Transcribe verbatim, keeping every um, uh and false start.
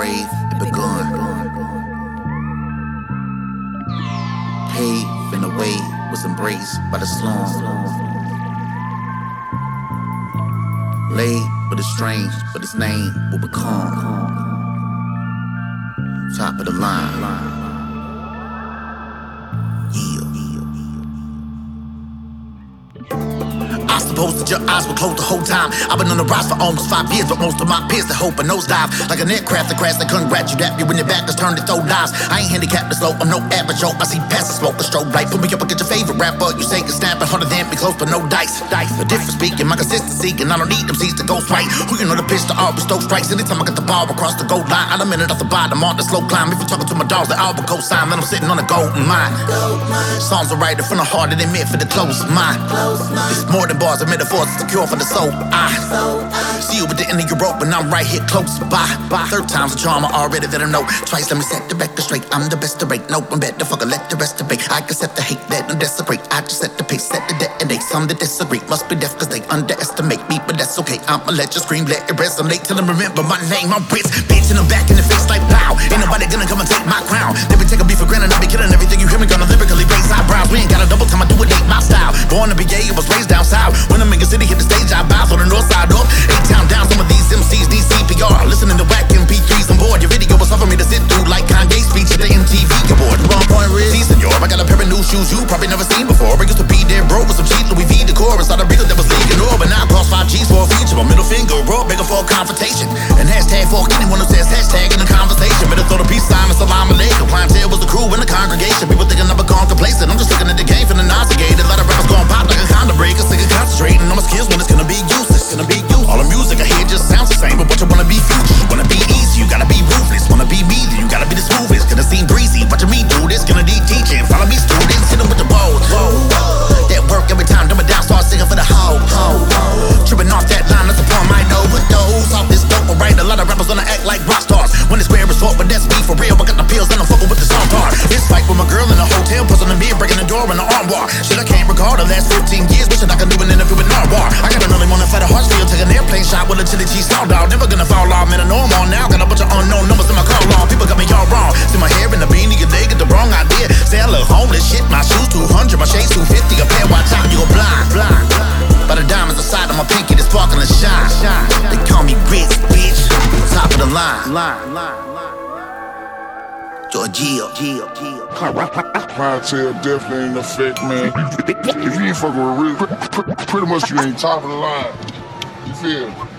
rave had begun. Paved in a way was embraced by the slum. Laid but it's strange, but its name will become top of the line. Supposed that your eyes were closed the whole time. I've been on the rise for almost five years, but most of my peers that hope a nosedive. Like an aircraft that crashed, they congratulate you when your back is turned to throw lives. I ain't handicapped to slow, I'm no average Joe. I see past the smoke, the strobe light. Put me up against your favorite rapper. You say it's snapping harder than me close, but no dice. Dice, the difference speaking, my consistency, and I don't need them seats to go right. Who you know the pitch to all bestow strikes. Anytime I get the ball across the goal line, I'm a minute off the bottom on the slow climb. If you're talking to my dogs, they all will co-sign. Then I'm sitting on a golden mine. Songs are written from the heart and they meant for the close mind. It's more than bars, a metaphor, it's the cure for the soul. I see you at the end of your rope, and I'm right here close by. by. Third time's a charm, I already let them know. Twice, let me set the record straight. I'm the best to rate. No one better, fucker, let the rest debate. I can set the hate, let them desecrate. I just set the pace, set the detonate. Some that disagree must be deaf, cause they underestimate me, but that's okay. I'ma let you scream, let it resonate till them remember my name. I'm Ritz, bitch, and I'm back in the face like pow. Ain't nobody gonna come and take my crown. They be taking me for granted, I be killing everything you hear me gonna lyrically raise eyebrows. We ain't got a double time, I do it ain't my style. Born to be gay, I was raised down south. When I'm in the city, hit the stage, I bounce on the north side up. Eight town down, some of these M Cs need C P R. Listening to whack M P threes, I'm bored. Your video was hard for me to sit through like Kanye's speech at the M T V award. Wrong point, real. See, senor, I got a pair of new shoes you probably never seen before. I used to be there, bro, with some cheap Louis V decor. And started real that was leaking over. But now I cross five G's for a feature. My middle finger, bro, begging for a confrontation. And hashtag for anyone who says hashtag in the conversation. Better throw the peace sign and salam alaikum. Clientele was the crew in the congregation. People thinking I'm a gone complacent. I'm just looking at the game from the nauseated. A lot of rappers gon' pop like a condom breaker. Sick of concentrating on my skills when it's gonna be useless. Gonna be useless. All the music I hear just sounds the same. But what you wanna be future? You wanna be easy, you gotta be ruthless. Wanna be me, then you gotta be the smoothest. Gonna seem breezy, watching me do this. Gonna need teaching. Follow me, students, hit them with the balls. That work every time, dumb it down, start singing for the hoe. Tripping off that line, that's upon my overdose. Off this dope, alright. A lot of rappers gonna act like rock stars when it's square resort, but that's me for real. I got the pills and I'm fucking with the song part. This fight with my girl in the hotel, pushing the mirror, breaking the door in the armoire. Shit, I can't recall the last fifteen years, wishing I could do an interview with Narwhal. I got an early morning flight to Hartsfield, take an airplane shot with a chili cheese star dog. Never gonna fall off, man, I know I'm on now. Got a bunch of unknown numbers in my car log. People got me all wrong. See my hair in the beanie, they get the wrong idea. Say I look homeless, shit, my shoes two hundred, my shades two fifty. A pair, watch out, you go blind, blind. By the diamonds inside of my pinky, they sparkle and shine. They call me Ritz, bitch, top of the line. line, line, line. Georgia, clientele definitely ain't effect, man. If you ain't fucking with real, pretty much you ain't top of the line. You feel?